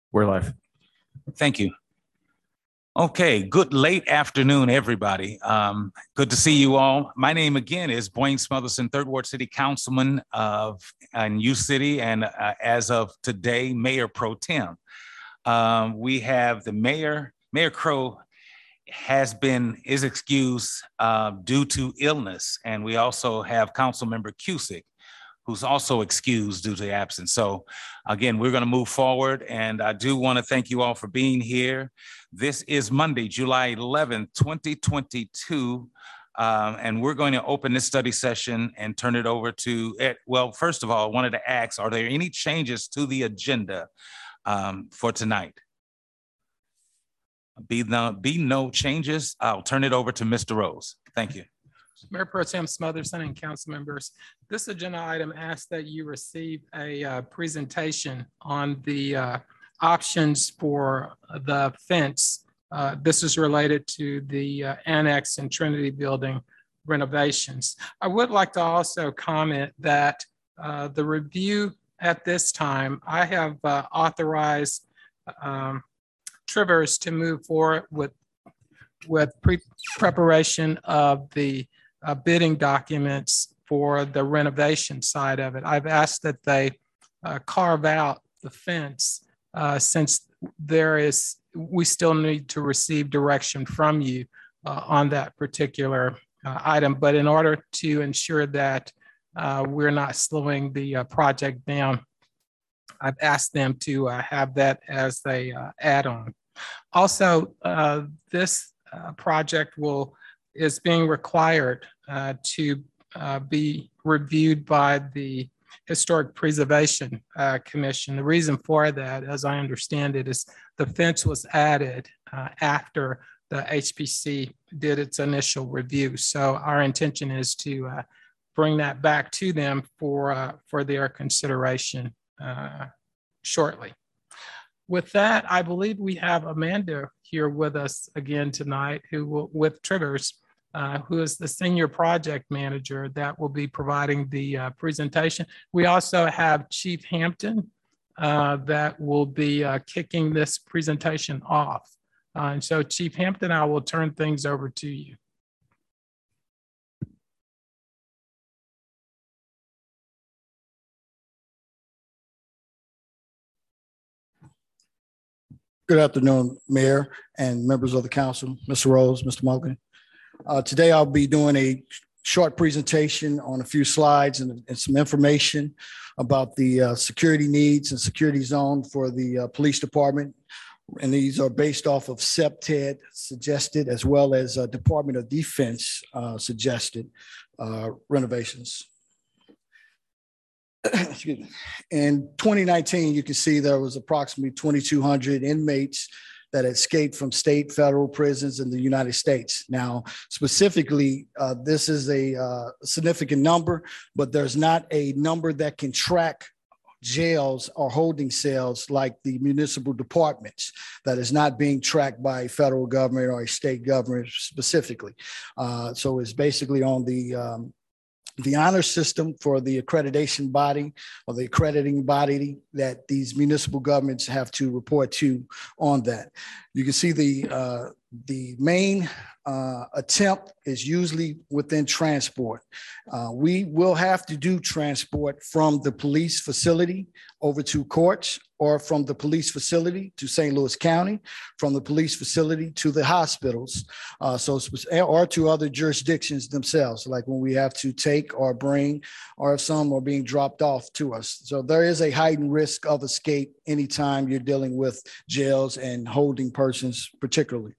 We're live. Thank you. Okay, good late afternoon, everybody. Good to see you all. My name again is Boyne Smotherson, Third Ward City Councilman of U City, and as of today, Mayor Pro Tem. We have the Mayor Crow is excused due to illness, and we also have Councilmember Cusick, who's also excused due to absence. So again, we're going to move forward, and I do want to thank you all for being here. This is Monday, July 11th, 2022, and we're going to open this study session and turn it over to, well, first of all, I wanted to ask, are there any changes to the agenda for tonight? Be no changes, I'll turn it over to Mr. Rose. Thank you. Mayor Pro Tem Smotherson and council members, this agenda item asks that you receive a presentation on the options for the fence. This is related to the Annex and Trinity building renovations. I would like to also comment that the review at this time, I have authorized Trivers to move forward with preparation of the bidding documents for the renovation side of it. I've asked that they carve out the fence since we still need to receive direction from you on that particular item. But in order to ensure that we're not slowing the project down, I've asked them to have that as a add-on. Also, this project is being required to be reviewed by the Historic Preservation Commission. The reason for that, as I understand it, is the fence was added after the HPC did its initial review. So our intention is to bring that back to them for their consideration shortly. With that, I believe we have Amanda here with us again tonight, with Trivers, who is the senior project manager that will be providing the presentation. We also have Chief Hampton that will be kicking this presentation off. And so Chief Hampton, I will turn things over to you. Good afternoon, Mayor and members of the council, Mr. Rose, Mr. Mulligan. Today, I'll be doing a short presentation on a few slides and some information about the security needs and security zone for the police department. And these are based off of CPTED suggested, as well as Department of Defense suggested renovations. Excuse me. In 2019, you can see there was approximately 2,200 inmates that escaped from state, federal prisons in the United States. Now, specifically, this is a significant number, but there's not a number that can track jails or holding cells like the municipal departments that is not being tracked by a federal government or a state government specifically. So it's basically on the honor system for the accreditation body or the accrediting body that these municipal governments have to report to on that. You can see the main attempt is usually within transport. We will have to do transport from the police facility over to courts, or from the police facility to St. Louis County, from the police facility to the hospitals, or to other jurisdictions themselves, like when we have to take or bring, or if some are being dropped off to us. So there is a heightened risk of escape anytime you're dealing with jails and holding persons particularly.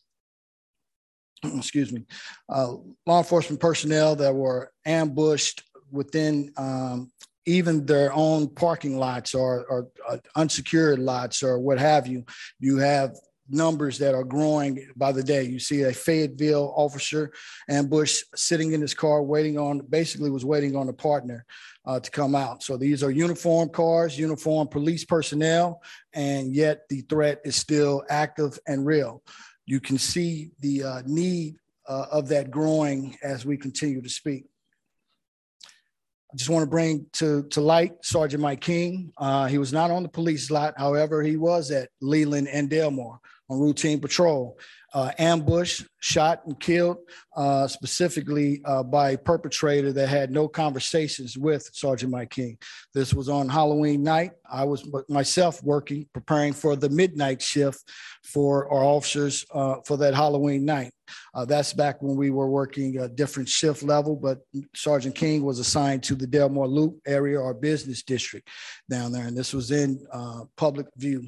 Excuse me. Law enforcement personnel that were ambushed within even their own parking lots or unsecured lots or what have you. You have numbers that are growing by the day. You see a Fayetteville officer ambushed, sitting in his car, waiting on a partner to come out. So these are uniformed cars, uniformed police personnel, and yet the threat is still active and real. You can see the need of that growing as we continue to speak. I just want to bring to light Sergeant Mike King. He was not on the police lot. However, he was at Leland and Delmore on routine patrol. Ambush, shot and killed specifically by a perpetrator that had no conversations with Sergeant Mike King. This was on Halloween night. I was myself working, preparing for the midnight shift for our officers for that Halloween night. That's back when we were working a different shift level, but Sergeant King was assigned to the Delmore Loop area or business district down there, and this was in public view.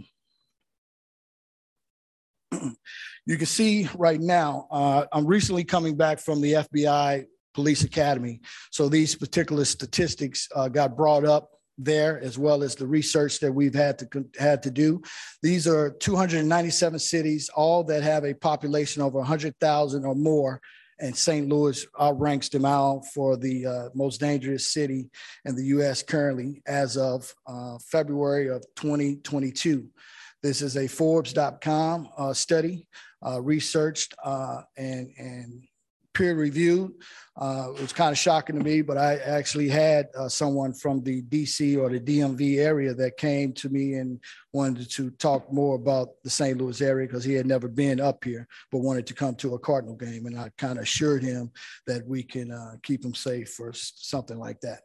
You can see right now, I'm recently coming back from the FBI Police Academy. So these particular statistics got brought up there, as well as the research that we've had to do. These are 297 cities, all that have a population over 100,000 or more. And St. Louis outranks them out for the most dangerous city in the U.S. currently as of February of 2022. This is a Forbes.com study, researched and peer reviewed. It was kind of shocking to me, but I actually had someone from the DC or the DMV area that came to me and wanted to talk more about the St. Louis area because he had never been up here, but wanted to come to a Cardinal game. And I kind of assured him that we can keep him safe for something like that.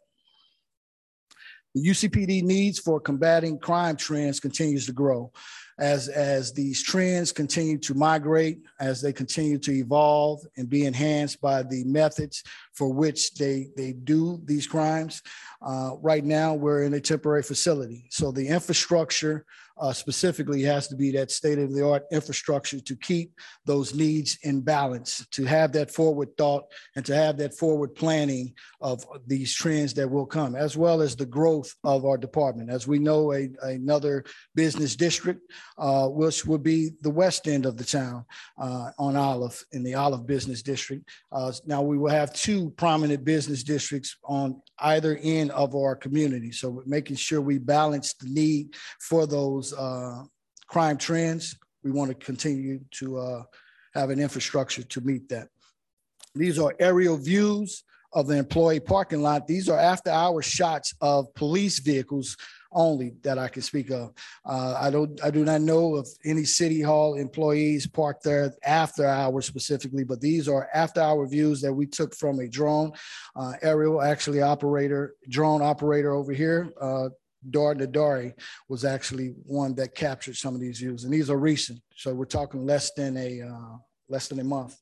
The UCPD needs for combating crime trends continues to grow. As these trends continue to migrate, as they continue to evolve and be enhanced by the methods for which they do these crimes. Right now, we're in a temporary facility. So the infrastructure specifically has to be that state-of-the-art infrastructure to keep those needs in balance, to have that forward thought and to have that forward planning of these trends that will come, as well as the growth of our department. As we know, another business district, which would be the west end of the town on Olive, in the Olive Business District. Now we will have two prominent business districts on either end of our community. So we're making sure we balance the need for those crime trends. We want to continue to have an infrastructure to meet that. These are aerial views of the employee parking lot. These are after-hour shots of police vehicles only that I can speak of. I do not know of any city hall employees parked there after hours specifically, but these are after hour views that we took from a drone aerial, actually drone operator over here. Dar Nadari was actually one that captured some of these views, and these are recent. So we're talking less than a month.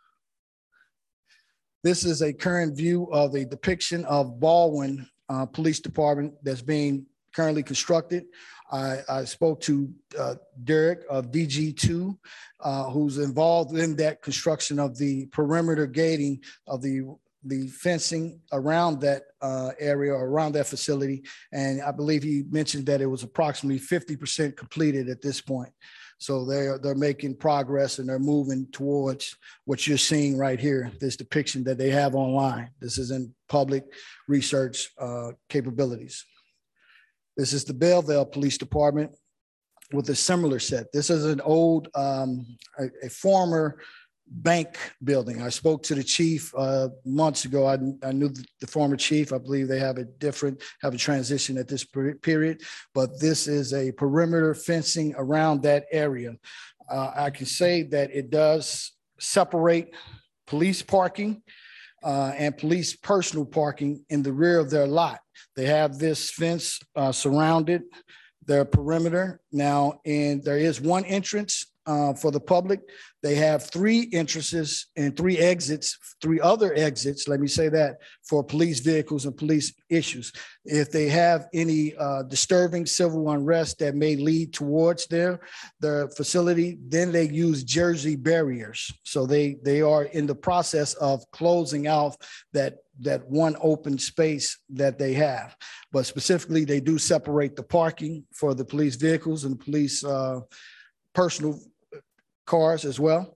This is a current view of a depiction of Baldwin Police Department that's being currently constructed. I spoke to Derek of DG2, who's involved in that construction of the perimeter gating of the fencing around that area, around that facility. And I believe he mentioned that it was approximately 50% completed at this point. So they're making progress and they're moving towards what you're seeing right here, this depiction that they have online. This is in public research capabilities. This is the Belleville Police Department with a similar set. This is an old, a former bank building. I spoke to the chief months ago. I knew the former chief. I believe they have a transition at this period, but this is a perimeter fencing around that area. I can say that it does separate police parking and police personal parking in the rear of their lot. They have this fence surrounded their perimeter now, and there is one entrance for the public. They have three entrances and three other exits, let me say that, for police vehicles and police issues. If they have any disturbing civil unrest that may lead towards their facility, then they use Jersey barriers. So they are in the process of closing out that one open space that they have. But specifically, they do separate the parking for the police vehicles and police personal cars as well.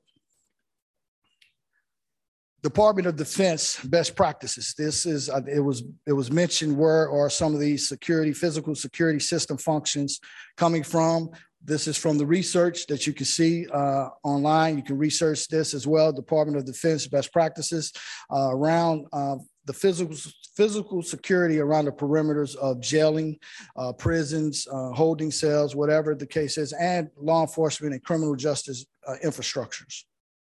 Department of Defense best practices. This is it was mentioned where are some of these physical security system functions coming from. This is from the research that you can see online. You can research this as well. Department of Defense best practices around the physical security around the perimeters of jailing, prisons, holding cells, whatever the case is, and law enforcement and criminal justice infrastructures.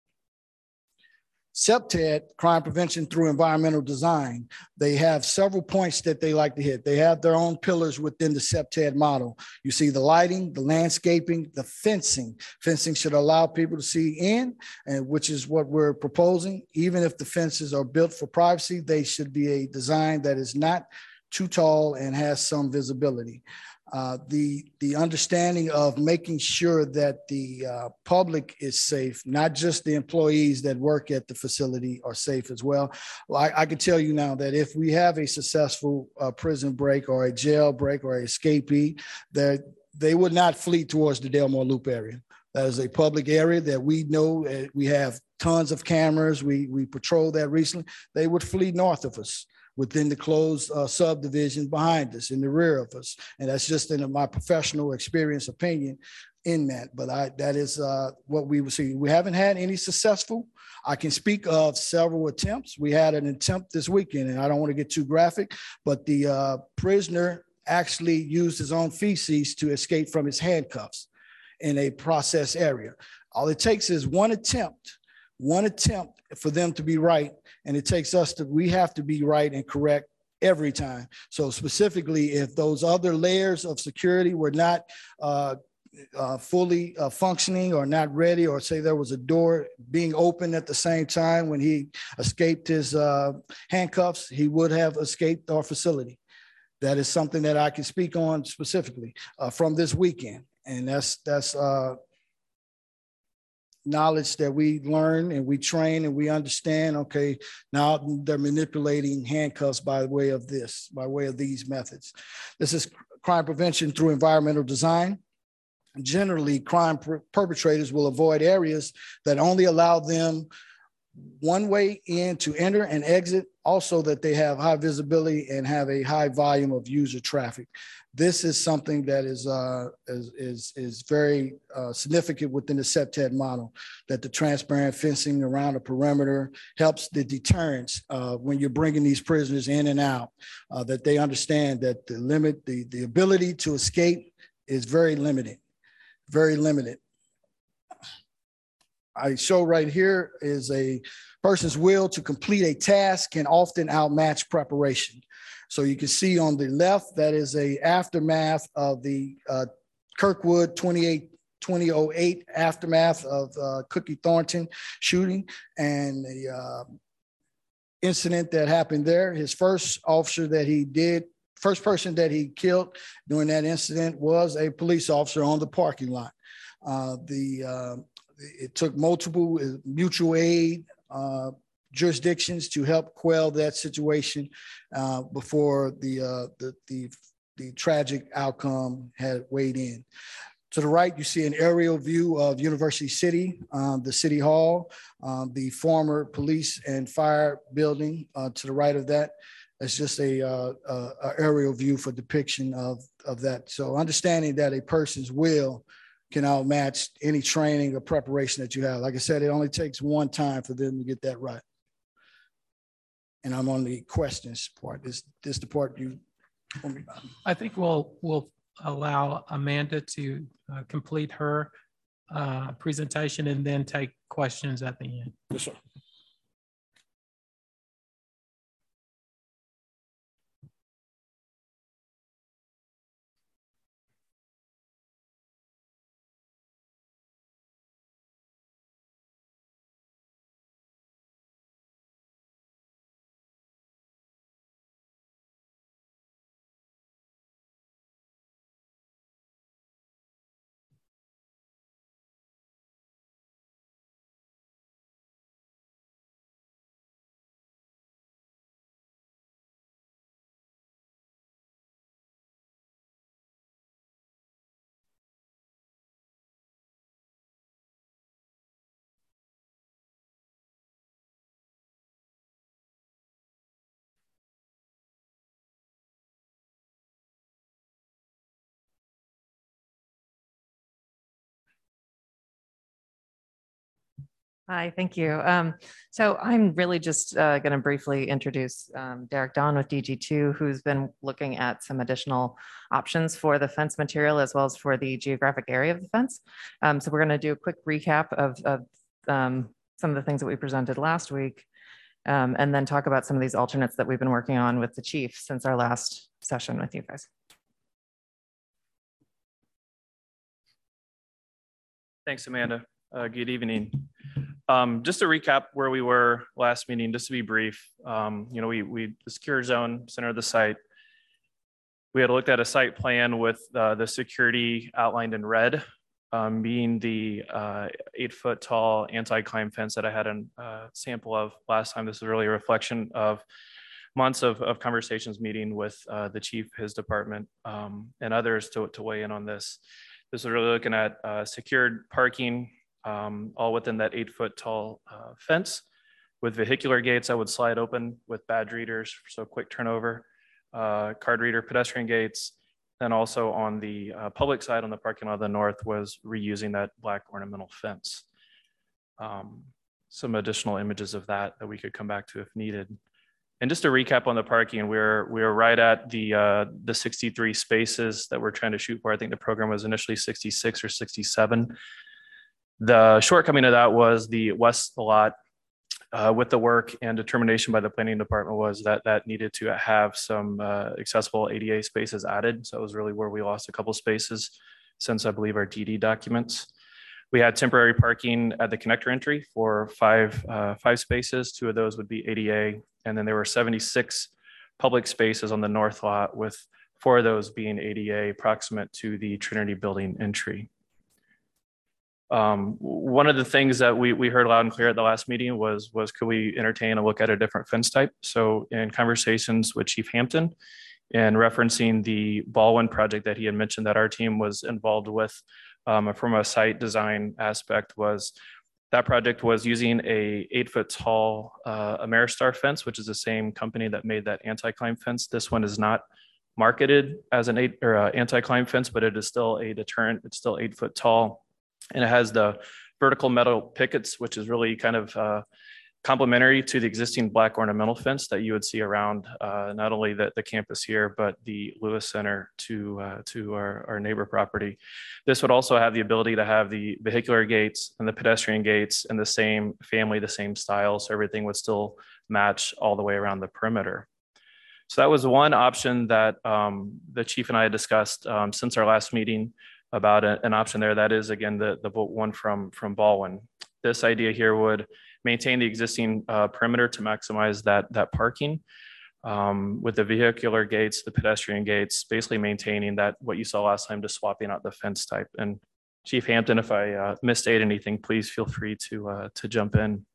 CPTED, crime prevention through environmental design, they have several points that they like to hit. They have their own pillars within the CPTED model. You see the lighting, the landscaping, the fencing. Fencing should allow people to see in, and which is what we're proposing. Even if the fences are built for privacy, they should be a design that is not too tall and has some visibility. The understanding of making sure that the public is safe, not just the employees that work at the facility are safe as well. I can tell you now that if we have a successful prison break or a jail break or a escapee, that they would not flee towards the Delmore Loop area. That is a public area that we know. We have tons of cameras. We patrolled that recently. They would flee north of us, within the closed subdivision behind us, in the rear of us. And that's just in my professional experience opinion in that. But that is what we will see. We haven't had any successful. I can speak of several attempts. We had an attempt this weekend, and I don't want to get too graphic, but the prisoner actually used his own feces to escape from his handcuffs in a process area. All it takes is one attempt for them to be right. And it takes us we have to be right and correct every time. So specifically, if those other layers of security were not fully functioning or not ready, or say there was a door being open at the same time when he escaped his handcuffs, he would have escaped our facility. That is something that I can speak on specifically from this weekend. And that's knowledge that we learn and we train and we understand. Okay, now they're manipulating handcuffs by way of these methods. This is crime prevention through environmental design. Generally, crime perpetrators will avoid areas that only allow them one way in to enter and exit, also that they have high visibility and have a high volume of user traffic. This is something that is very significant within the CPTED model, that the transparent fencing around the perimeter helps the deterrence when you're bringing these prisoners in and out, that they understand that the ability to escape is very limited, very limited. I show right here is a person's will to complete a task can often outmatch preparation. So you can see on the left, that is a aftermath of the Kirkwood 2008 aftermath of Cookie Thornton shooting and the incident that happened there. His first person that he killed during that incident was a police officer on the parking lot. It took multiple mutual aid jurisdictions to help quell that situation before the tragic outcome had weighed in. To the right, you see an aerial view of University City, the City Hall, the former police and fire building to the right of that. It's just a aerial view for depiction of that. So understanding that a person's will can outmatch any training or preparation that you have. Like I said, it only takes one time for them to get that right. And I'm on the questions part. This the part you want me about. I think we'll allow Amanda to complete her presentation and then take questions at the end. Yes, sir. Hi, thank you. So I'm really just going to briefly introduce Derek Don with DG2, who's been looking at some additional options for the fence material as well as for the geographic area of the fence. So we're going to do a quick recap of some of the things that we presented last week, and then talk about some of these alternates that we've been working on with the chief since our last session with you guys. Thanks, Amanda. Good evening. Just to recap where we were last meeting, just to be brief, the secure zone center of the site, we had looked at a site plan with the security outlined in red, being the 8-foot tall anti-climb fence that I had a sample of last time. This is really a reflection of months of conversations, meeting with the chief, his department, and others to weigh in on this. This is really looking at secured parking, all within that 8-foot tall fence with vehicular gates that would slide open with badge readers, so quick turnover, card reader, pedestrian gates. Then also on the public side on the parking lot of the north was reusing that black ornamental fence. Some additional images of that we could come back to if needed. And just to recap on the parking, we're right at the 63 spaces that we're trying to shoot for. I think the program was initially 66 or 67. The shortcoming of that was the west lot with the work and determination by the planning department was that needed to have some accessible ADA spaces added. So it was really where we lost a couple spaces since I believe our DD documents. We had temporary parking at the connector entry for five spaces. 2 of those would be ADA. And then there were 76 public spaces on the north lot with 4 of those being ADA proximate to the Trinity building entry. One of the things that we heard loud and clear at the last meeting was could we entertain a look at a different fence type? So in conversations with Chief Hampton and referencing the Baldwin project that he had mentioned that our team was involved with from a site design aspect, was that project was using a 8-foot tall Ameristar fence, which is the same company that made that anti-climb fence. This one is not marketed as an anti-climb fence, but it is still a deterrent. It's still 8-foot tall. And it has the vertical metal pickets, which is really kind of complementary to the existing black ornamental fence that you would see around not only the campus here, but the Lewis Center to our neighbor property. This would also have the ability to have the vehicular gates and the pedestrian gates in the same family, the same style, so everything would still match all the way around the perimeter. So that was one option that the chief and I had discussed since our last meeting about an option there. That is, again, the one from Baldwin. This idea here would maintain the existing perimeter to maximize that parking with the vehicular gates, the pedestrian gates, basically maintaining that what you saw last time, just swapping out the fence type. And Chief Hampton, if I misstate anything, please feel free to jump in.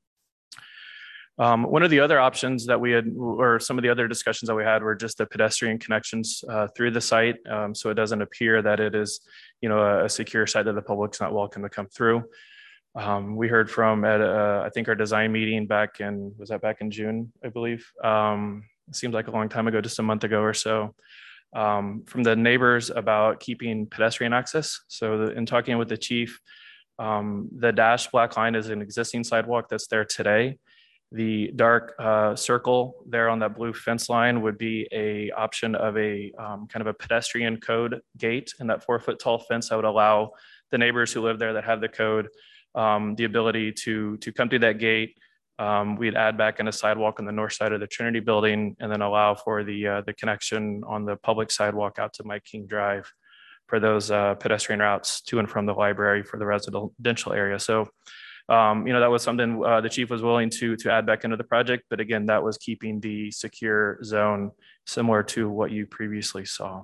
One of the other options that we had, or some of the other discussions that we had, were just the pedestrian connections through the site. So it doesn't appear that it is, a secure site that the public's not welcome to come through. We heard from at I think our design meeting back in June, I believe. It seems like a long time ago, just a month ago or so, from the neighbors about keeping pedestrian access. So in talking with the chief, the dashed black line is an existing sidewalk that's there today. The dark circle there on that blue fence line would be a option of a kind of a pedestrian code gate, and that 4-foot tall fence that would allow the neighbors who live there that have the code the ability to come through that gate. We'd add back in a sidewalk on the north side of the Trinity building, and then allow for the connection on the public sidewalk out to Mike King Drive for those pedestrian routes to and from the library for the residential area. So that was something the chief was willing to add back into the project. But again, that was keeping the secure zone similar to what you previously saw.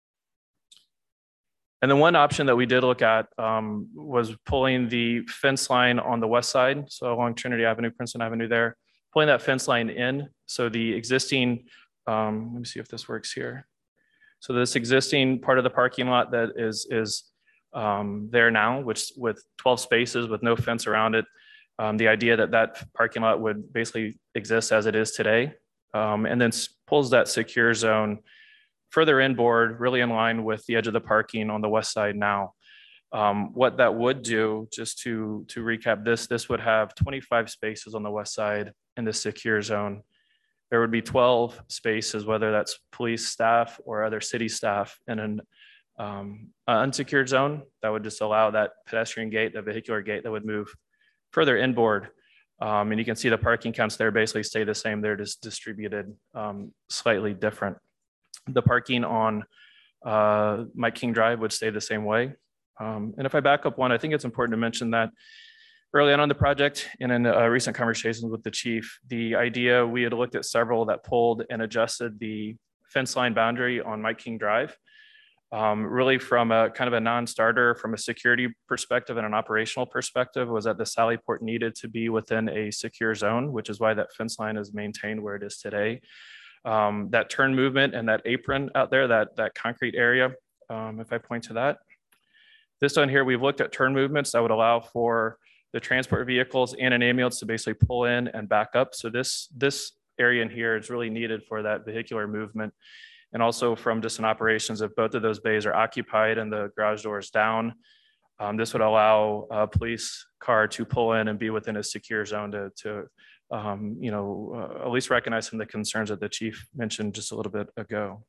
And then one option that we did look at was pulling the fence line on the west side. So along Trinity Avenue, Princeton Avenue there, pulling that fence line in. So the existing, let me see if this works here. So this existing part of the parking lot that is there now, which with 12 spaces with no fence around it. The idea that parking lot would basically exist as it is today, and then pulls that secure zone further inboard, really in line with the edge of the parking on the west side now. What that would do, just to recap this would have 25 spaces on the west side in the secure zone. There would be 12 spaces, whether that's police staff or other city staff, in an unsecured zone that would just allow that pedestrian gate, the vehicular gate that would move further inboard. And you can see the parking counts there basically stay the same. They're just distributed slightly different. The parking on Mike King Drive would stay the same way. And if I back up one, I think it's important to mention that early on the project and in recent conversations with the chief, the idea, we had looked at several that pulled and adjusted the fence line boundary on Mike King Drive, really from a kind of a non-starter from a security perspective and an operational perspective, was that the Sally Port needed to be within a secure zone, which is why that fence line is maintained where it is today. That turn movement and that apron out there, that concrete area, if I point to that. This one here, we've looked at turn movements that would allow for the transport vehicles and an ambulance to basically pull in and back up. So this area in here is really needed for that vehicular movement. And also from just an operations, if both of those bays are occupied and the garage door is down, this would allow a police car to pull in and be within a secure zone to at least recognize some of the concerns that the chief mentioned just a little bit ago.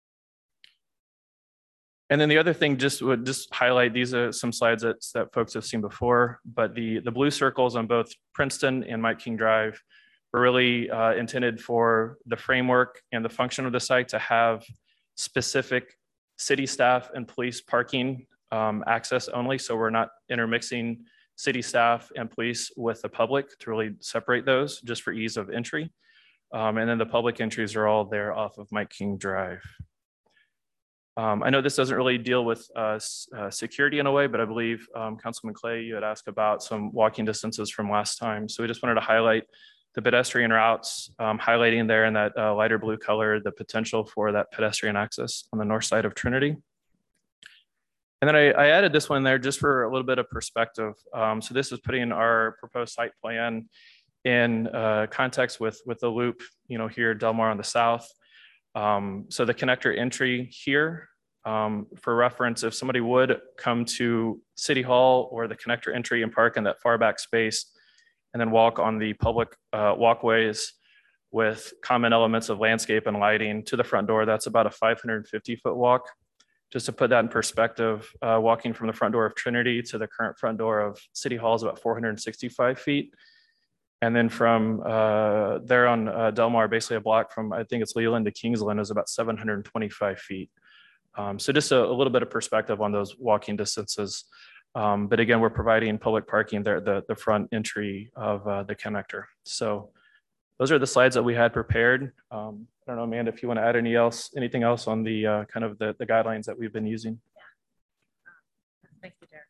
And then the other thing would highlight, these are some slides that folks have seen before, but the blue circles on both Princeton and Mike King Drive were really intended for the framework and the function of the site to have specific city staff and police parking access only. So we're not intermixing city staff and police with the public to really separate those just for ease of entry. And then the public entries are all there off of Mike King Drive. I know this doesn't really deal with security in a way, but I believe Councilman Clay, you had asked about some walking distances from last time. So we just wanted to highlight the pedestrian routes, highlighting there in that lighter blue color, the potential for that pedestrian access on the north side of Trinity. And then I added this one there just for a little bit of perspective. So this is putting our proposed site plan in context with the loop, here Del Mar on the south. So the connector entry here, for reference, if somebody would come to City Hall or the connector entry and park in that far back space and then walk on the public walkways with common elements of landscape and lighting to the front door, that's about a 550-foot walk. Just to put that in perspective, walking from the front door of Trinity to the current front door of City Hall is about 465 feet. And then from there on Del Mar, basically a block from, I think it's Leland to Kingsland, is about 725 feet. So just a little bit of perspective on those walking distances. But again, we're providing public parking there at the front entry of the connector. So those are the slides that we had prepared. I don't know, Amanda, if you want to add anything else on the kind of the guidelines that we've been using. Thank you, Derek.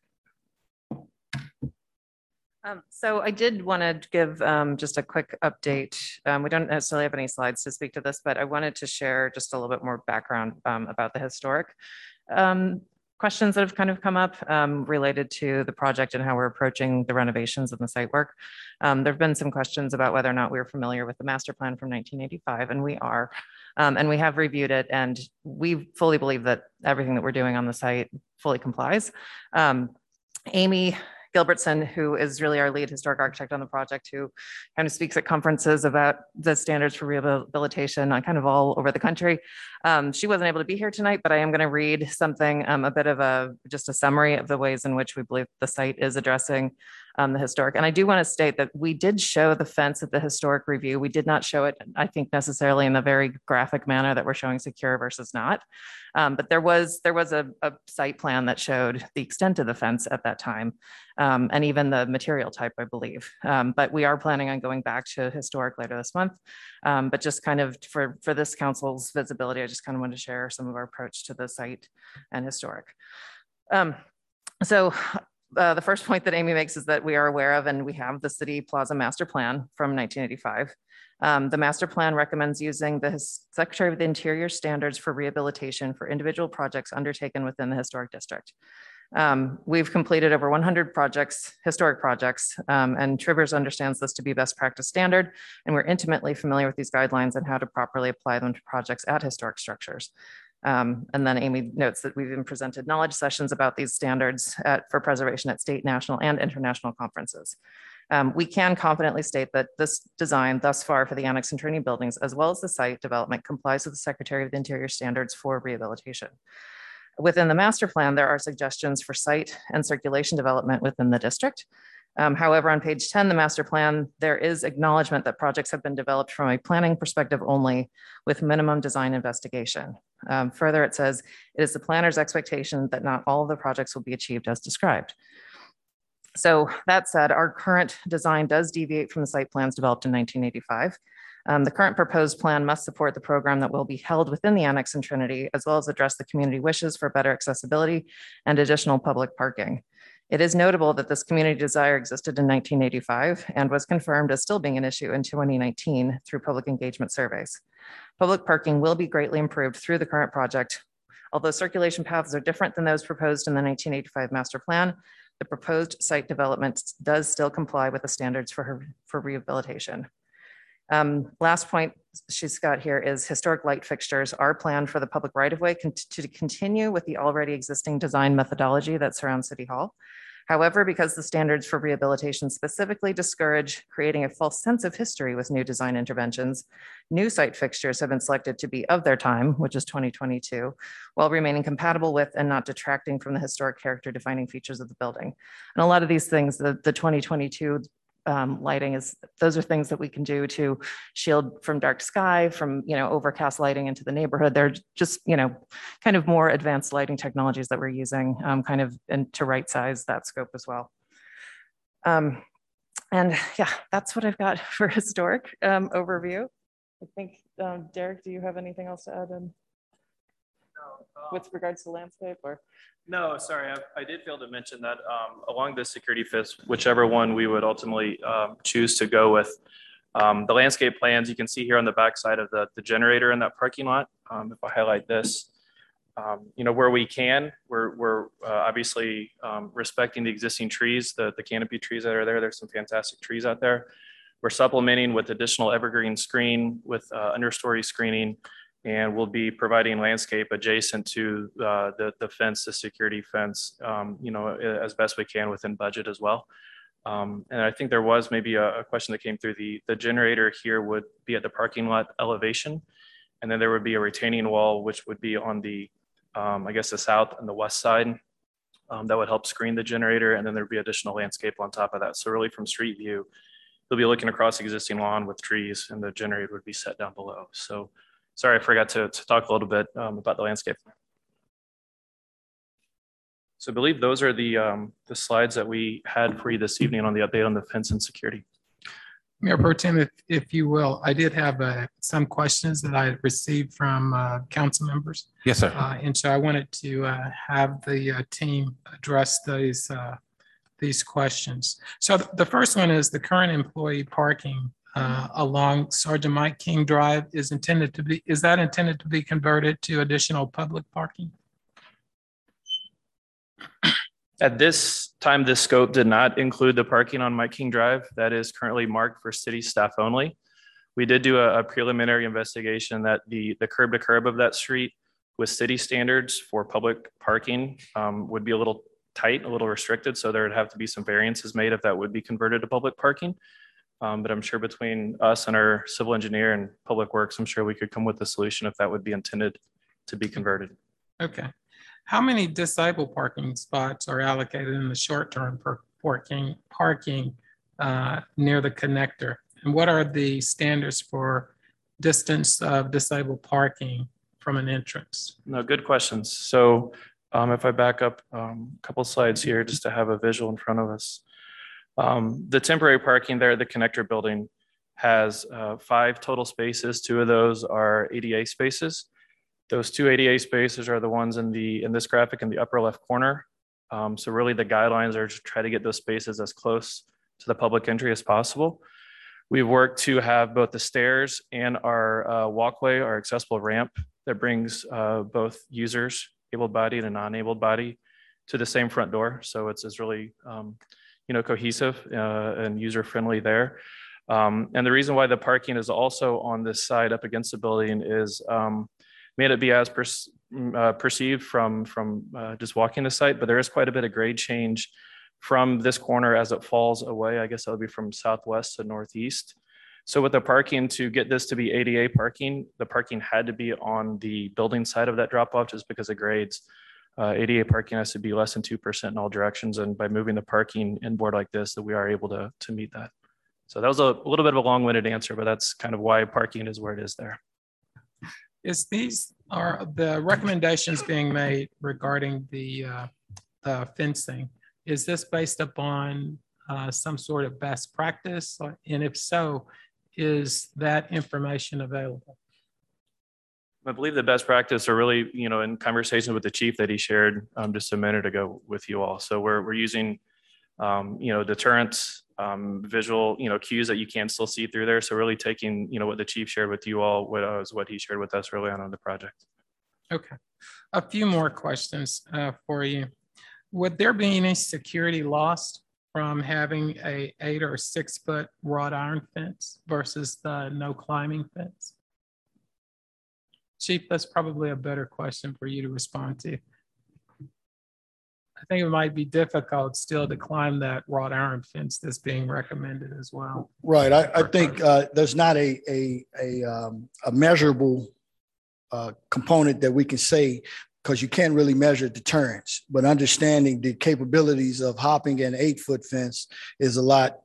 So I did want to give just a quick update. We don't necessarily have any slides to speak to this, but I wanted to share just a little bit more background about the historic questions that have kind of come up related to the project and how we're approaching the renovations and the site work. There have been some questions about whether or not we were familiar with the master plan from 1985, and we are. And we have reviewed it, and we fully believe that everything that we're doing on the site fully complies. Amy Gilbertson, who is really our lead historic architect on the project, who kind of speaks at conferences about the standards for rehabilitation kind of all over the country. She wasn't able to be here tonight, but I am going to read something, a bit of just a summary of the ways in which we believe the site is addressing the historic. And I do want to state that we did show the fence at the historic review. We did not show it, I think, necessarily in the very graphic manner that we're showing secure versus not. But there was a site plan that showed the extent of the fence at that time, and even the material type, I believe. But we are planning on going back to historic later this month. But just kind of for this council's visibility, I just kind of wanted to share some of our approach to the site and historic. The first point that Amy makes is that we are aware of, and we have the City Plaza Master Plan from 1985. The master plan recommends using the Secretary of the Interior standards for rehabilitation for individual projects undertaken within the historic district. We've completed over 100 projects, historic projects, and Trivers understands this to be best practice standard, and we're intimately familiar with these guidelines and how to properly apply them to projects at historic structures. And then Amy notes that we've been presented knowledge sessions about these standards for preservation at state, national, and international conferences. We can confidently state that this design thus far for the annex and training buildings, as well as the site development, complies with the Secretary of the Interior standards for rehabilitation. Within the master plan, there are suggestions for site and circulation development within the district. However, on page 10, the master plan, there is acknowledgement that projects have been developed from a planning perspective only with minimum design investigation. Further, it says, it is the planner's expectation that not all of the projects will be achieved as described. So that said, our current design does deviate from the site plans developed in 1985. The current proposed plan must support the program that will be held within the annex in Trinity, as well as address the community wishes for better accessibility and additional public parking. It is notable that this community desire existed in 1985 and was confirmed as still being an issue in 2019 through public engagement surveys. Public parking will be greatly improved through the current project. Although circulation paths are different than those proposed in the 1985 master plan, the proposed site development does still comply with the standards for rehabilitation. Last point she's got here is historic light fixtures are planned for the public right-of-way to continue with the already existing design methodology that surrounds City Hall. However, because the standards for rehabilitation specifically discourage creating a false sense of history with new design interventions, new site fixtures have been selected to be of their time, which is 2022, while remaining compatible with and not detracting from the historic character defining features of the building. And a lot of these things, the 2022 lighting those are things that we can do to shield from dark sky, from, overcast lighting into the neighborhood. They're just, kind of more advanced lighting technologies that we're using and to right size that scope as well. And yeah, that's what I've got for historic overview. I think, Derek, do you have anything else to add with regards to landscape or? No, sorry, I did fail to mention that along the security fence, whichever one we would ultimately choose to go with, the landscape plans you can see here on the back side of the generator in that parking lot. If I highlight this, where we can, we're obviously respecting the existing trees, the canopy trees that are there. There's some fantastic trees out there. We're supplementing with additional evergreen screen with understory screening. And we'll be providing landscape adjacent to the fence, the security fence, as best we can within budget as well. And I think there was maybe a question that came through. The generator here would be at the parking lot elevation. And then there would be a retaining wall, which would be on the, I guess, the south and the west side. That would help screen the generator. And then there'd be additional landscape on top of that. So really from street view, you'll be looking across the existing lawn with trees and the generator would be set down below. So sorry, I forgot to talk a little bit about the landscape. So I believe those are the slides that we had for you this evening on the update on the fence and security. Mayor Pro Tem, if you will, I did have some questions that I received from council members. Yes, sir. And so I wanted to have the team address these questions. So the first one is the current employee parking along Sergeant Mike King Drive is that intended to be converted to additional public parking? At this time, this scope did not include the parking on Mike King Drive. That is currently marked for city staff only. We did do a preliminary investigation that the curb to curb of that street with city standards for public parking would be a little tight, a little restricted. So there would have to be some variances made if that would be converted to public parking. But I'm sure between us and our civil engineer and public works, I'm sure we could come with a solution if that would be intended to be converted. Okay. How many disabled parking spots are allocated in the short-term parking near the connector? And what are the standards for distance of disabled parking from an entrance? No, good questions. So if I back up a couple slides here just to have a visual in front of us. The temporary parking there at the connector building has 5 total spaces. 2 of those are ADA spaces. Those 2 ADA spaces are the ones in this graphic in the upper left corner. So really the guidelines are to try to get those spaces as close to the public entry as possible. We've worked to have both the stairs and our walkway, our accessible ramp that brings both users, able-bodied and non-able-bodied, to the same front door. So it's really cohesive and user-friendly there. And the reason why the parking is also on this side up against the building is made it be as perceive from just walking the site, but there is quite a bit of grade change from this corner as it falls away. I guess that would be from southwest to northeast. So with the parking, to get this to be ADA parking, the parking had to be on the building side of that drop off just because of grades. ADA parking has to be less than 2% in all directions. And by moving the parking inboard like this, that we are able to meet that. So that was a little bit of a long-winded answer, but that's kind of why parking is where it is there. These are the recommendations being made regarding the fencing. Is this based upon some sort of best practice? And if so, is that information available? I believe the best practice are really, in conversation with the chief that he shared just a minute ago with you all. So we're using, deterrence, visual, cues that you can still see through there. So really taking, what the chief shared with you all, what he shared with us early on the project. Okay. A few more questions for you. Would there be any security lost from having a 8 or 6 foot wrought iron fence versus the no climbing fence? Chief, that's probably a better question for you to respond to. I think it might be difficult still to climb that wrought iron fence that's being recommended as well. Right. I think there's not a measurable component that we can say, because you can't really measure deterrence, but understanding the capabilities of hopping an 8 foot fence is a lot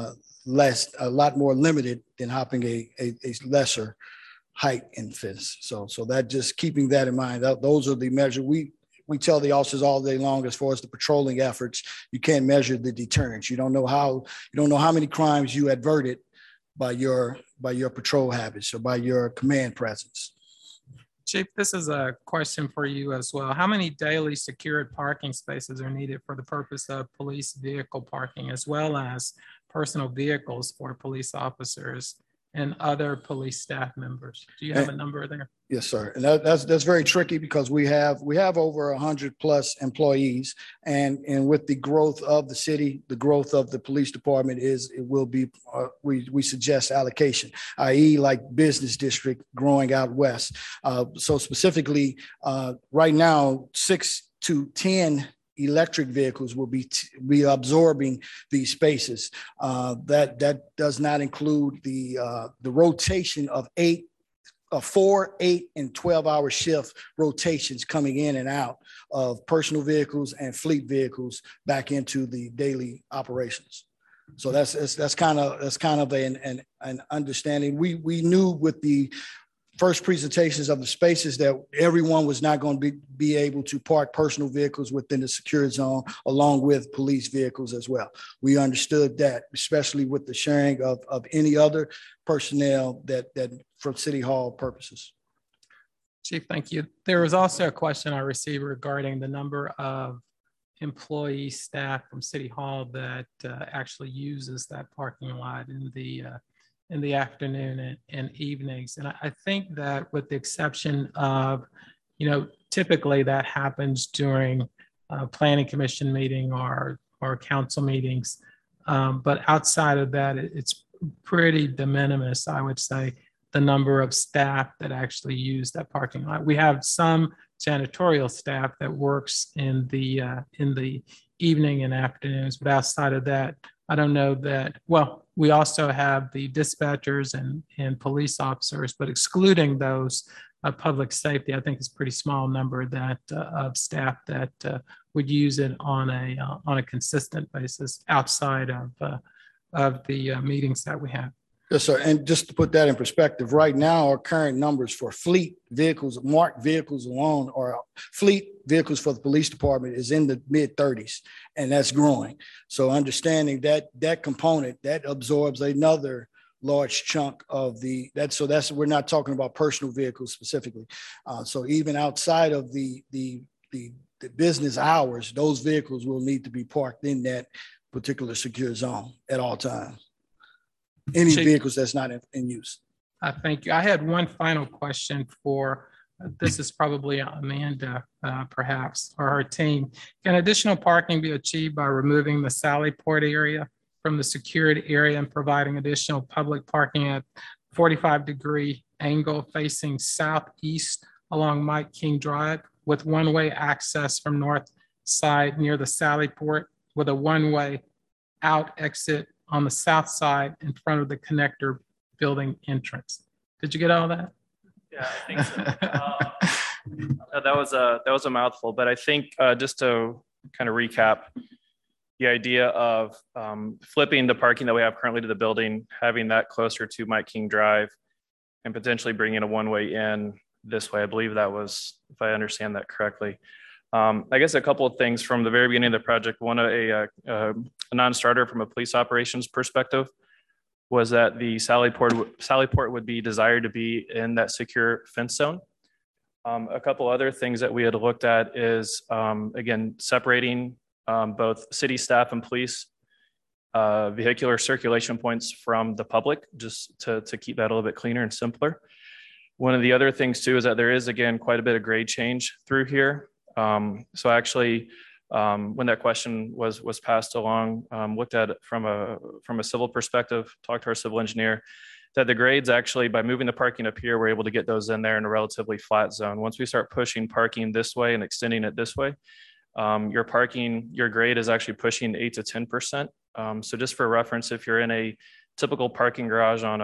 more limited than hopping a lesser height in fence. So that, just keeping that in mind, those are the measures. We tell the officers all day long, as far as the patrolling efforts, you can't measure the deterrence. You don't know how many crimes you averted by your patrol habits or by your command presence. Chief, this is a question for you as well. How many daily secured parking spaces are needed for the purpose of police vehicle parking, as well as personal vehicles for police officers and other police staff members? Do you have a number there? Yes, sir. And that's very tricky, because we have over 100 plus employees, and with the growth of the city, the growth of the police department we suggest allocation, i.e. like business district growing out west. So specifically, right now, 6 to 10 electric vehicles will be absorbing these spaces. That does not include the rotation of 4, 8, and 12-hour shift rotations coming in and out of personal vehicles and fleet vehicles back into the daily operations. So that's kind of an understanding. We knew with the first presentations of the spaces that everyone was not going to be able to park personal vehicles within the secured zone, along with police vehicles as well. We understood that, especially with the sharing of any other personnel that for City Hall purposes. Chief, thank you. There was also a question I received regarding the number of employee staff from City Hall that actually uses that parking lot in the afternoon and evenings. And I think that, with the exception of, typically that happens during planning commission meeting or council meetings. But outside of that, it's pretty de minimis, I would say, the number of staff that actually use that parking lot. We have some janitorial staff that works in the evening and afternoons, but outside of that, I don't know that. Well, we also have the dispatchers and police officers, but excluding those, public safety, I think it's a pretty small number of staff that would use it on a consistent basis outside of the meetings that we have. Yes, sir. And just to put that in perspective, right now, our current numbers for fleet vehicles, marked vehicles alone, or fleet vehicles for the police department, is in the mid-30s, and that's growing. So understanding that component, that absorbs another large chunk of we're not talking about personal vehicles specifically. So even outside of the business hours, those vehicles will need to be parked in that particular secure zone at all times. Any vehicles that's not in use. Thank you. I had one final question this is probably Amanda, perhaps, or her team. Can additional parking be achieved by removing the Sallyport area from the secured area and providing additional public parking at 45-degree angle facing southeast along Mike King Drive with one-way access from north side near the Sally Port with a one-way out exit on the south side in front of the connector building entrance. Did you get all that? Yeah, I think so. That was a mouthful, but I think just to kind of recap, the idea of flipping the parking that we have currently to the building, having that closer to Mike King Drive, and potentially bringing a one-way in this way. I believe that was, if I understand that correctly. I guess a couple of things from the very beginning of the project. One, a non-starter from a police operations perspective was that the Sally Port would be desired to be in that secure fence zone. A couple other things that we had looked at is, again, separating both city staff and police vehicular circulation points from the public, just to keep that a little bit cleaner and simpler. One of the other things too is that there is, again, quite a bit of grade change through here. So actually, when that question was passed along, looked at it from a civil perspective, talked to our civil engineer, that the grades actually, by moving the parking up here, we're able to get those in there in a relatively flat zone. Once we start pushing parking this way and extending it this way, your grade is actually pushing 8 to 10%. So just for reference, if you're in a typical parking garage on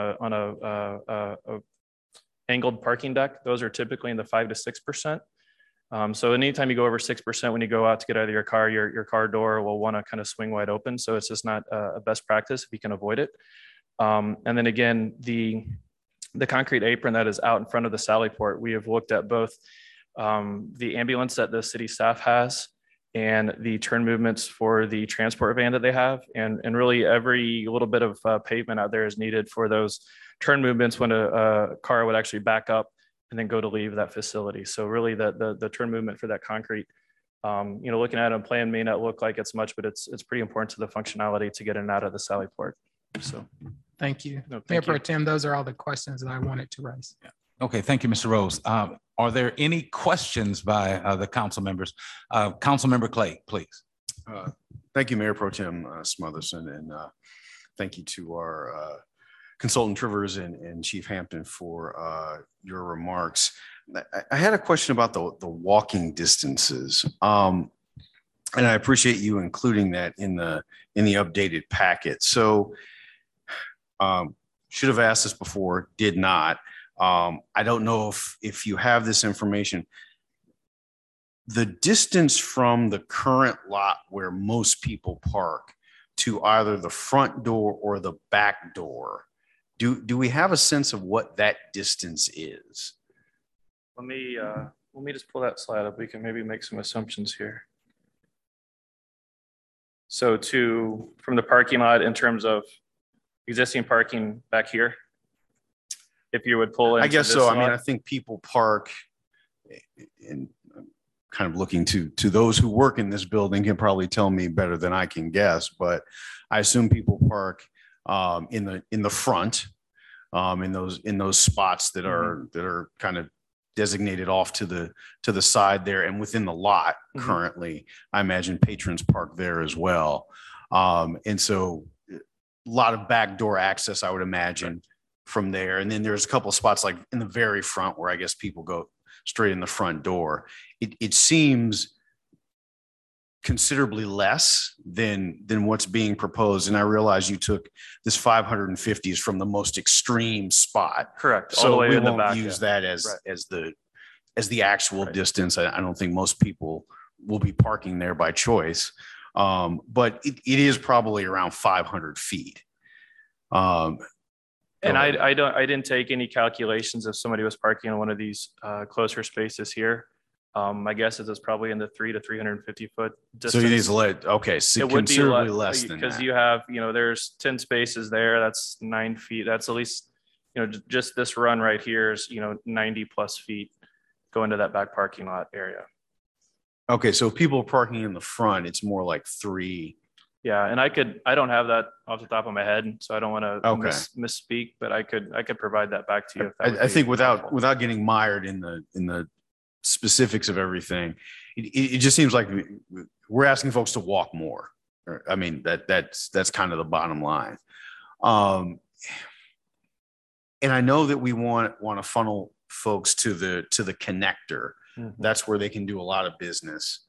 a angled parking deck, those are typically in the 5 to 6%. So anytime you go over 6%, when you go out to get out of your car, your car door will want to kind of swing wide open. So it's just not a best practice if you can avoid it. And then again, the concrete apron that is out in front of the Sally Port, we have looked at both the ambulance that the city staff has and the turn movements for the transport van that they have. And really every little bit of pavement out there is needed for those turn movements when a car would actually back up and then go to leave that facility. So really the turn movement for that concrete, looking at it on plan may not look like it's much, but it's pretty important to the functionality to get in and out of the Sally Port. So. Thank you. No, thank Mayor you. Pro Tem, those are all the questions that I wanted to raise. Okay, thank you, Mr. Rose. Are there any questions by the council members? Councilmember Clay, please. Thank you, Mayor Pro Tem Smotherson, and thank you to our consultant Trivers and Chief Hampton for your remarks. I had a question about the walking distances, and I appreciate you including that in the updated packet. So, should have asked this before, did not. I don't know if you have this information. The distance from the current lot where most people park to either the front door or the back door, do we have a sense of what that distance is? Let me just pull that slide up. We can maybe make some assumptions here. So from the parking lot in terms of existing parking back here, if you would pull in. I guess so. I mean, I think people park, and I'm kind of looking to those who work in this building can probably tell me better than I can guess, but I assume people park in the front, in those spots that are kind of designated off to the side there and within the lot currently. I imagine patrons park there as well. And so a lot of backdoor access, I would imagine, from there. And then there's a couple of spots like in the very front where I guess people go straight in the front door. It seems considerably less than what's being proposed. And I realize you took this 550s from the most extreme spot. Correct. So all the way we in the won't back, use yeah. that as Right. as the actual Right. distance. I don't think most people will be parking there by choice. But it is probably around 500 feet. And I didn't take any calculations if somebody was parking in one of these closer spaces here. My guess is it's probably in the 300 to 350 foot distance. So you need to let, okay, so It would be considerably less than because that. you have, there's 10 spaces there. That's 9 feet. That's at least, just this run right here is, 90 plus feet going to that back parking lot area. Okay, so if people are parking in the front, it's more like 3. Yeah, and I don't have that off the top of my head, so I don't want to Okay. misspeak, but I could provide that back to you. If that would I be think helpful. without getting mired in the specifics of everything, it just seems like we're asking folks to walk more. I mean, that's kind of the bottom line. And I know that we want to funnel folks to the connector. That's where they can do a lot of business.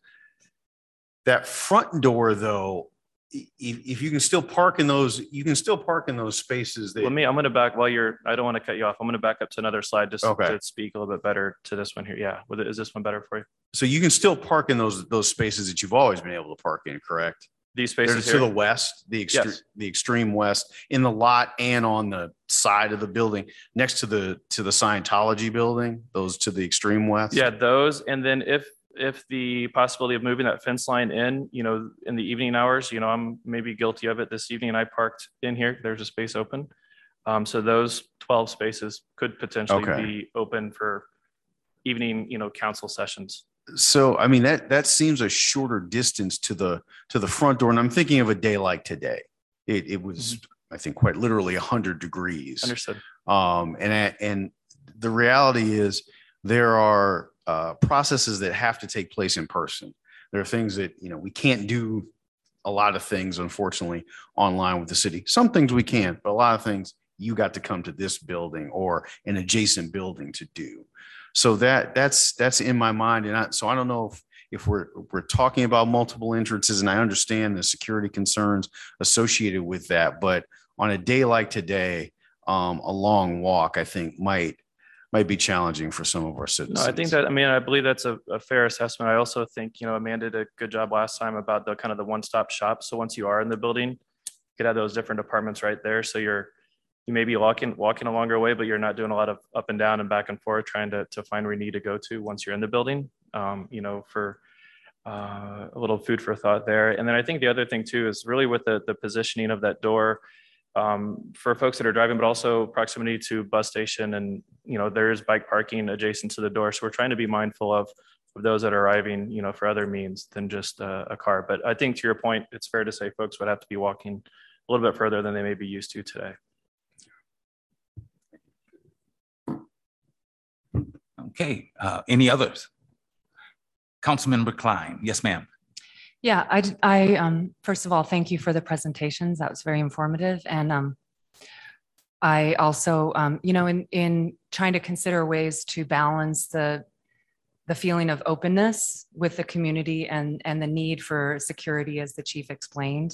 That front door, though, if you can still park in those, you can still park in those spaces. I'm going to back I don't want to cut you off. I'm going to back up to another slide just to speak a little bit better to this one here. Yeah. Is this one better for you? So you can still park in those spaces that you've always been able to park in, correct? These spaces to the west, the extreme west, in the lot and on the side of the building next to the Scientology building, those to the extreme west. Yeah, those. And then if the possibility of moving that fence line in, in the evening hours, I'm maybe guilty of it this evening, and I parked in here. There's a space open. So those 12 spaces could potentially be open for evening, council sessions. So, I mean, that seems a shorter distance to the front door. And I'm thinking of a day like today. It was, I think, quite literally 100 degrees. Understood. And the reality is there are processes that have to take place in person. There are things that, we can't do a lot of things, unfortunately, online with the city. Some things we can, but a lot of things you got to come to this building or an adjacent building to do. So that's in my mind. And so I don't know if we're talking about multiple entrances, and I understand the security concerns associated with that, but on a day like today, a long walk, I think might be challenging for some of our citizens. No, I think I believe that's a fair assessment. I also think, Amanda did a good job last time about the kind of the one-stop shop. So once you are in the building, you could have those different departments right there. So you may be walking a longer way, but you're not doing a lot of up and down and back and forth trying to find where you need to go to once you're in the building, for a little food for thought there. And then I think the other thing too is really with the positioning of that door for folks that are driving, but also proximity to bus station. And, there's bike parking adjacent to the door. So we're trying to be mindful of those that are arriving, for other means than just a car. But I think to your point, it's fair to say folks would have to be walking a little bit further than they may be used to today. Okay, any others? Councilmember Klein. Yes, ma'am. Yeah, I first of all, thank you for the presentations. That was very informative. And I also, in trying to consider ways to balance the feeling of openness with the community and the need for security, as the chief explained.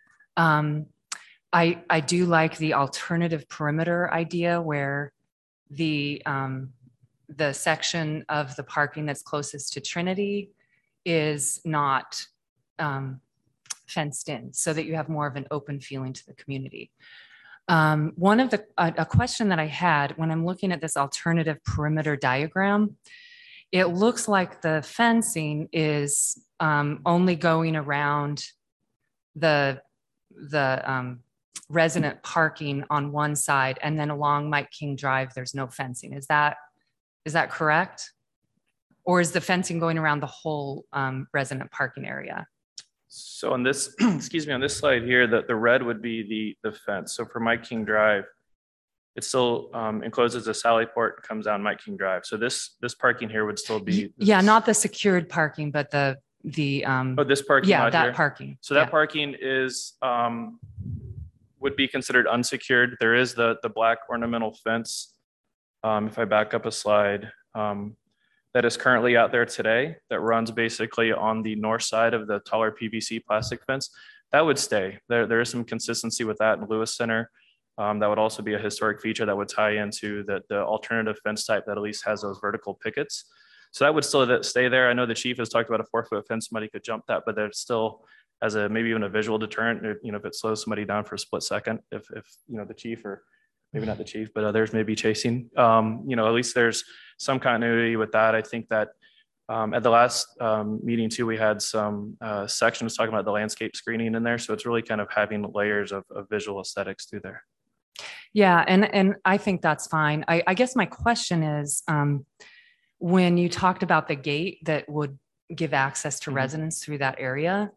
I do like the alternative perimeter idea where the section of the parking that's closest to Trinity is not fenced in, so that you have more of an open feeling to the community. One of a question that I had when I'm looking at this alternative perimeter diagram, it looks like the fencing is only going around the resident parking on one side, and then along Mike King Drive, there's no fencing. Is that correct? Or is the fencing going around the whole resident parking area? So on this, excuse me, on this slide here, the red would be the fence. So for Mike King Drive, it still encloses a Sally Port and comes down Mike King Drive. So this parking here would still be. Yeah, not the secured parking, but the this parking. Yeah, that here. parking. So that parking is would be considered unsecured. There is the black ornamental fence. If I back up a slide, that is currently out there today that runs basically on the north side of the taller PVC plastic fence. That would stay. There is some consistency with that in Lewis Center. That would also be a historic feature that would tie into the alternative fence type that at least has those vertical pickets. So that would still stay there. I know the chief has talked about a 4-foot fence. Somebody could jump that, but there's still as maybe even a visual deterrent, if it slows somebody down for a split second, if the chief, or maybe not the chief, but others may be chasing, at least there's some continuity with that. I think that at the last meeting too, we had some sections talking about the landscape screening in there. So it's really kind of having layers of visual aesthetics through there. Yeah, and I think that's fine. I guess my question is, when you talked about the gate that would give access to residents through that area,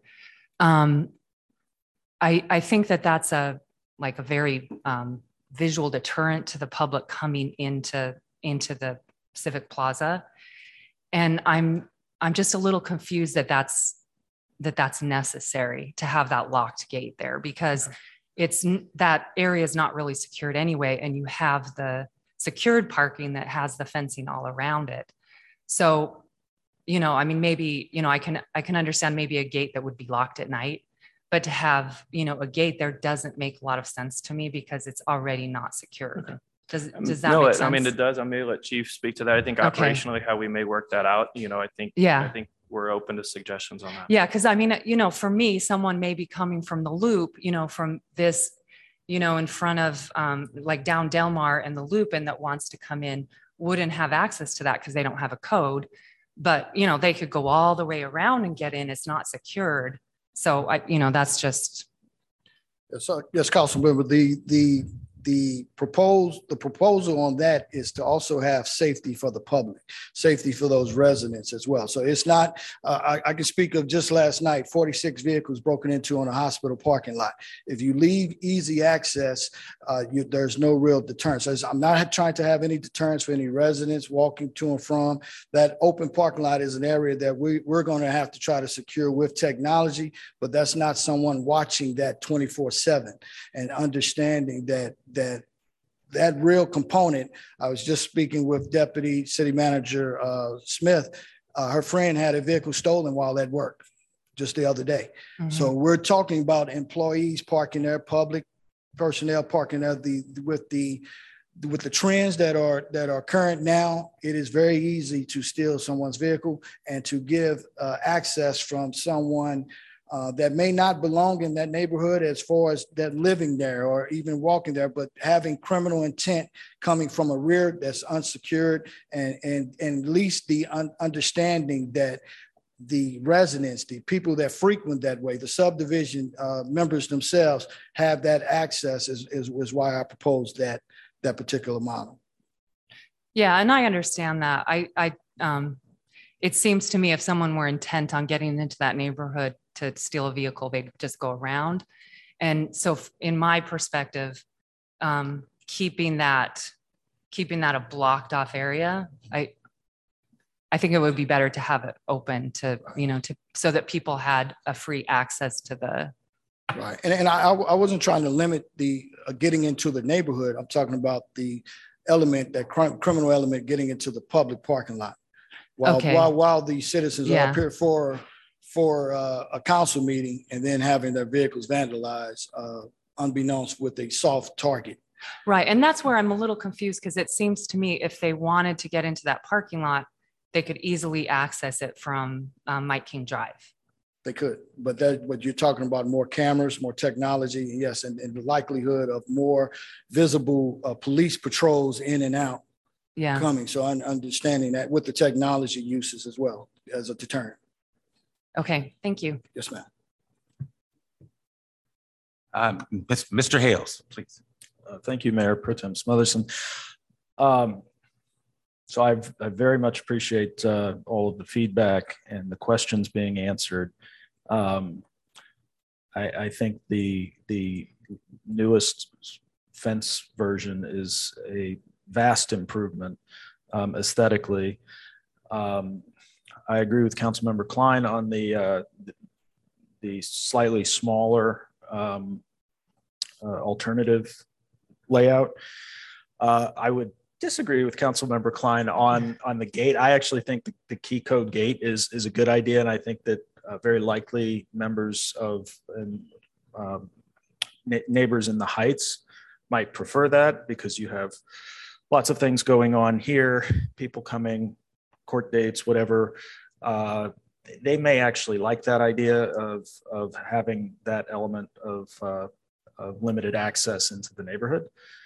I think that's a very visual deterrent to the public coming into the Civic Plaza. And I'm just a little confused that's necessary to have that locked gate there, because that area is not really secured anyway. And you have the secured parking that has the fencing all around it. So, you know, I mean, maybe, you know, I can understand maybe a gate that would be locked at night, but to have, you know, a gate there doesn't make a lot of sense to me because it's already not secured. Okay. Does that No, make sense? I mean, it does. I may let Chief speak to that. I think Okay. operationally how we may work that out, you know, I think we're open to suggestions on that. Yeah, because I mean, you know, for me, someone may be coming from the loop, you know, from this, you know, in front of like down Delmar and the loop, and that wants to come in wouldn't have access to that because they don't have a code. But, you know, they could go all the way around and get in. It's not secured. So you know, that's just. So, yes, Councilmember, the proposal on that is to also have safety for the public, safety for those residents as well. So it's not, I can speak of just last night, 46 vehicles broken into on a hospital parking lot. If you leave easy access, there's no real deterrence. So I'm not trying to have any deterrence for any residents walking to and from. That open parking lot is an area that we're going to have to try to secure with technology, but that's not someone watching that 24/7 and understanding that real component. I was just speaking with Deputy City Manager Smith. Her friend had a vehicle stolen while at work just the other day. Mm-hmm. So we're talking about employees parking there, public personnel parking there. With the trends that are current now, it is very easy to steal someone's vehicle and to give access from someone that may not belong in that neighborhood as far as that living there or even walking there, but having criminal intent coming from a rear that's unsecured, and at least the understanding that the residents, the people that frequent that way, the subdivision members themselves have that access is why I proposed that particular model. Yeah, and I understand that. It seems to me if someone were intent on getting into that neighborhood to steal a vehicle, they'd just go around. And so in my perspective, keeping that a blocked off area, I think it would be better to have it open to, you know, so that people had a free access to the. Right. And I wasn't trying to limit the getting into the neighborhood. I'm talking about the element, that criminal element getting into the public parking lot. While the citizens are up here for a council meeting and then having their vehicles vandalized, unbeknownst with a soft target. Right. And that's where I'm a little confused, because it seems to me if they wanted to get into that parking lot, they could easily access it from Mike King Drive. They could, but you're talking about more cameras, more technology, yes, and the likelihood of more visible police patrols in and out. Yeah. Coming. So I'm understanding that with the technology uses as well as a deterrent. Okay, thank you. Yes, ma'am. Mr. Hales, please. Thank you, Mayor Pro Tem Smotherson. So I very much appreciate all of the feedback and the questions being answered. I think the newest fence version is a vast improvement aesthetically. I agree with Councilmember Klein on the slightly smaller alternative layout. I would disagree with Councilmember Klein on the gate. I actually think the key code gate is a good idea, and I think that very likely members of neighbors in the Heights might prefer that, because you have lots of things going on here, people coming, court dates, whatever. They may actually like that idea of having that element of limited access into the neighborhood.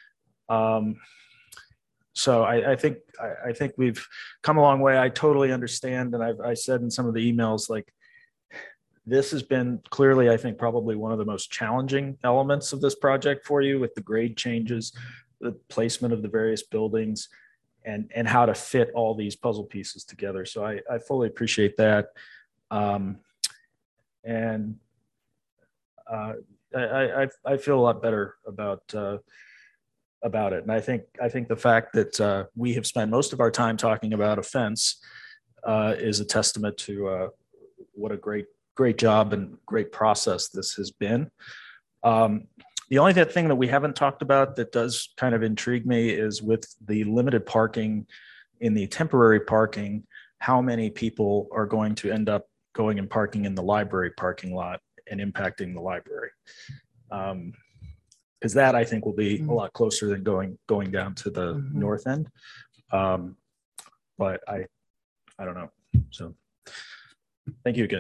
So I think we've come a long way. I totally understand, and I said in some of the emails, like, this has been clearly, I think, probably one of the most challenging elements of this project for you, with the grade changes, the placement of the various buildings, and how to fit all these puzzle pieces together. So I fully appreciate that. And I feel a lot better about it. And I think the fact that we have spent most of our time talking about a fence is a testament to what a great job and great process this has been. The only thing that we haven't talked about that does kind of intrigue me is with the limited parking in the temporary parking, how many people are going to end up going and parking in the library parking lot and impacting the library? Because that I think will be a lot closer than going down to the north end. But I don't know. So thank you again.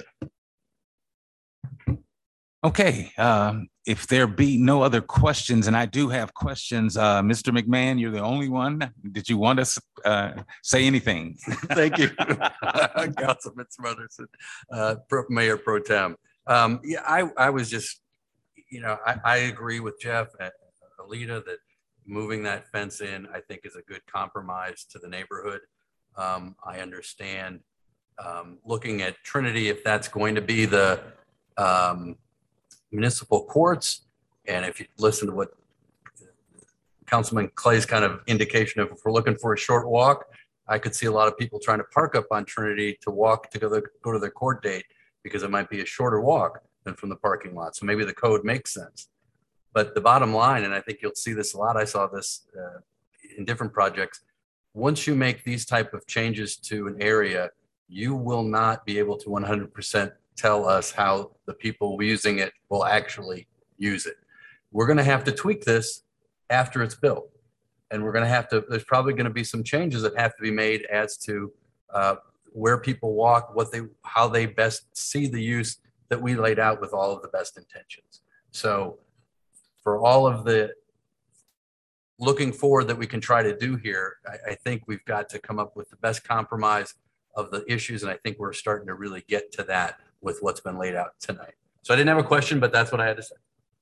Okay, if there be no other questions, and I do have questions, Mr. McMahon, you're the only one. Did you want to say anything? Thank you, Councilman Smotherson, Mayor Pro Tem. Yeah, I was just, I agree with Jeff and Alita that moving that fence in, I think, is a good compromise to the neighborhood. I understand looking at Trinity, if that's going to be the municipal courts, and if you listen to what Councilman Clay's kind of indication of, if we're looking for a short walk, I could see a lot of people trying to park up on Trinity to walk to go to their court date, because it might be a shorter walk than from the parking lot. So maybe the code makes sense. But the bottom line, and I think you'll see this a lot, I saw this in different projects, once you make these type of changes to an area, you will not be able to 100% tell us how the people using it will actually use it. We're going to have to tweak this after it's built. And we're going to have to, there's probably going to be some changes that have to be made as to where people walk, how they best see the use that we laid out with all of the best intentions. So for all of the looking forward that we can try to do here, I think we've got to come up with the best compromise of the issues. And I think we're starting to really get to that with what's been laid out tonight. So I didn't have a question, but that's what I had to say.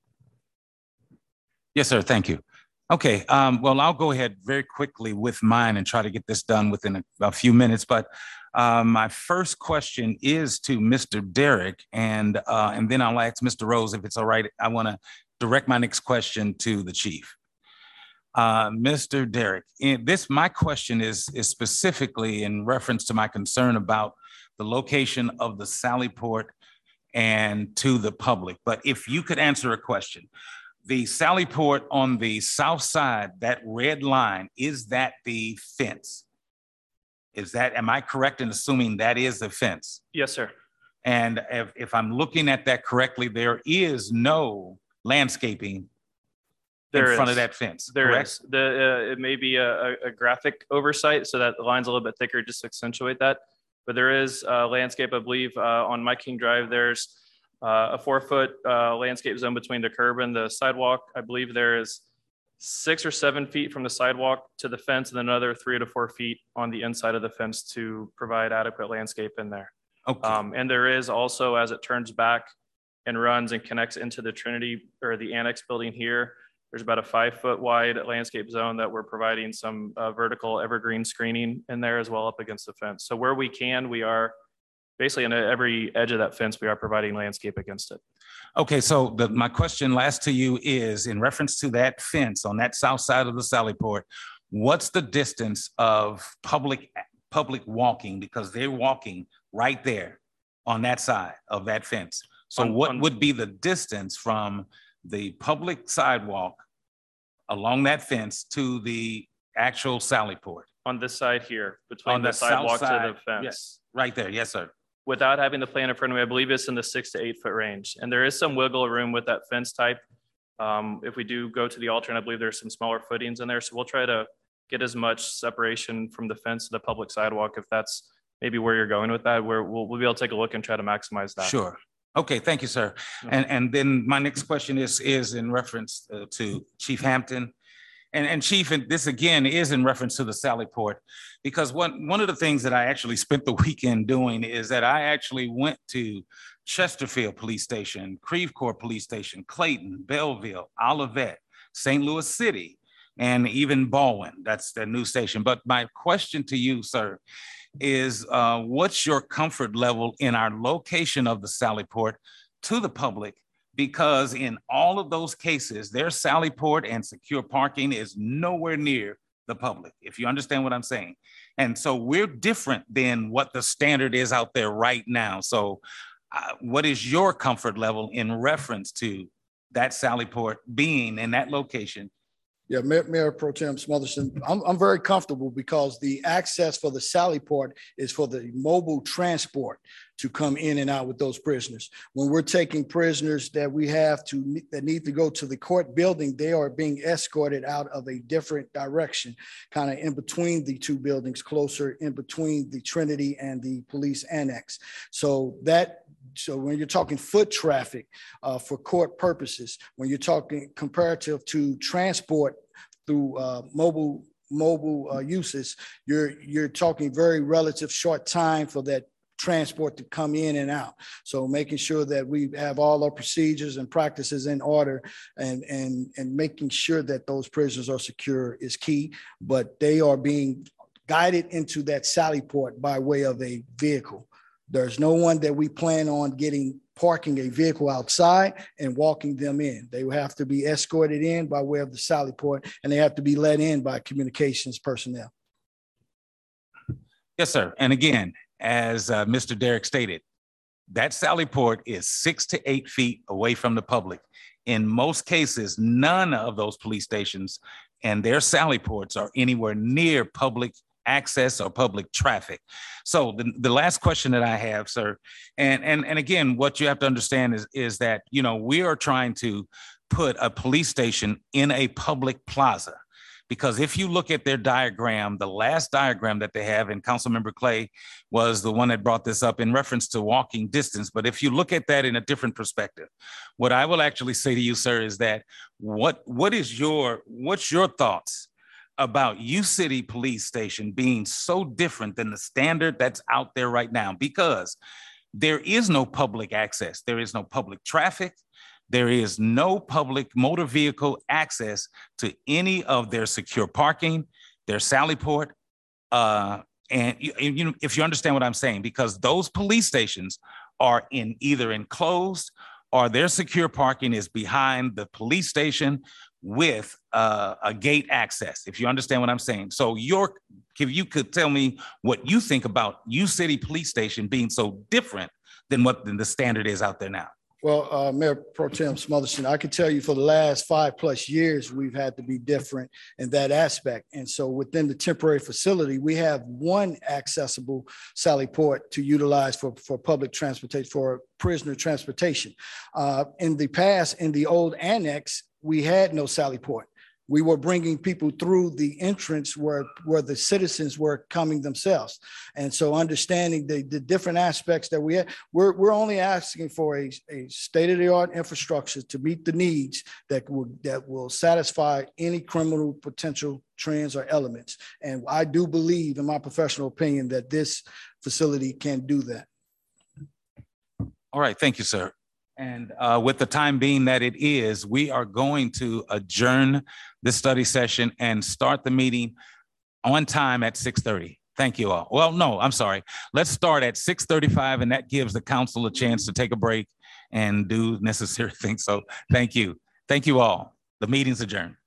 Yes, sir. Thank you. Okay. Well, I'll go ahead very quickly with mine and try to get this done within a few minutes. But my first question is to Mr. Derrick, and then I'll ask Mr. Rose if it's all right. I want to direct my next question to the chief. Mr. Derrick, my question is specifically in reference to my concern about the location of the Sallyport and to the public. But if you could answer a question, the Sallyport on the south side, that red line, is that the fence? Am I correct in assuming that is the fence? Yes, sir. And if I'm looking at that correctly, there is no landscaping in front of that fence. There is. It may be a graphic oversight, so that the line's a little bit thicker just to accentuate that. But there is landscape, I believe, on Mike King Drive. There's a 4-foot landscape zone between the curb and the sidewalk. I believe there is 6 or 7 feet from the sidewalk to the fence, and another 3 to 4 feet on the inside of the fence to provide adequate landscape in there. Okay. And there is also, as it turns back and runs and connects into the Trinity or the annex building here, there's about a 5-foot wide landscape zone that we're providing some vertical evergreen screening in there as well up against the fence. So where we can, we are basically on every edge of that fence, we are providing landscape against it. Okay, so my question last to you is in reference to that fence on that south side of the Sallyport, what's the distance of public walking? Because they're walking right there on that side of that fence. So what would be the distance from the public sidewalk along that fence to the actual Sallyport? On this side here, between the sidewalk to the fence. Yes, right there. Yes, sir. Without having the plan in front of me, I believe it's in the 6 to 8 foot range. And there is some wiggle room with that fence type. If we do go to the alternate, I believe there's some smaller footings in there. So we'll try to get as much separation from the fence to the public sidewalk. If that's maybe where you're going with that, we'll be able to take a look and try to maximize that. Sure. Okay, thank you, sir. And then my next question is in reference to Chief Hampton. And Chief, and this again is in reference to the Sallyport, because one of the things that I actually spent the weekend doing is that I actually went to Chesterfield Police Station, Creve Coeur Police Station, Clayton, Belleville, Olivet, St. Louis City, and even Baldwin. That's the new station. But my question to you, sir, is what's your comfort level in our location of the Sallyport to the public? Because in all of those cases, their Sallyport and secure parking is nowhere near the public, if you understand what I'm saying. And so we're different than what the standard is out there right now. So what is your comfort level in reference to that Sally Port being in that location? Yeah, Mayor Pro Tem Smotherson, I'm very comfortable because the access for the Sally Port is for the mobile transport to come in and out with those prisoners. When we're taking prisoners that we have that need to go to the court building, they are being escorted out of a different direction, kind of in between the two buildings, closer in between the Trinity and the police annex. So when you're talking foot traffic for court purposes, when you're talking comparative to transport through mobile uses, you're talking very relative short time for that transport to come in and out. So making sure that we have all our procedures and practices in order and making sure that those prisoners are secure is key, but they are being guided into that Sally Port by way of a vehicle. There's no one that we plan on parking a vehicle outside and walking them in. They will have to be escorted in by way of the Sally Port, and they have to be let in by communications personnel. Yes, sir. And again, as Mr. Derrick stated, that Sally Port is 6 to 8 feet away from the public. In most cases, none of those police stations and their Sally Ports are anywhere near public access or public traffic. So the last question that I have, sir, and again, what you have to understand is that, you know, we are trying to put a police station in a public plaza. Because if you look at their diagram, the last diagram that they have, and Councilmember Clay was the one that brought this up in reference to walking distance. But if you look at that in a different perspective, what I will actually say to you, sir, is that what's your thoughts about U-City Police Station being so different than the standard that's out there right now? Because there is no public access. There is no public traffic. There is no public motor vehicle access to any of their secure parking, their Sally Port. And you know, if you understand what I'm saying, because those police stations are either enclosed or their secure parking is behind the police station with a gate access, if you understand what I'm saying. So if you could tell me what you think about U-City Police Station being so different than what the standard is out there now. Well, Mayor Pro Tem Smotherson, I can tell you for the last 5+ years, we've had to be different in that aspect. And so within the temporary facility, we have one accessible Sally Port to utilize for public transportation, for prisoner transportation. In the past, in the old annex, we had no Sally Port. We were bringing people through the entrance where the citizens were coming themselves. And so understanding the different aspects that we have, we're only asking for a state-of-the-art infrastructure to meet the needs that will satisfy any criminal potential trends or elements. And I do believe, in my professional opinion, that this facility can do that. All right, thank you, sir. And with the time being that it is, we are going to adjourn this study session and start the meeting on time at 6:30. Thank you all. Well, no, I'm sorry. Let's start at 6:35, and that gives the council a chance to take a break and do necessary things. So thank you. Thank you all. The meeting's adjourned.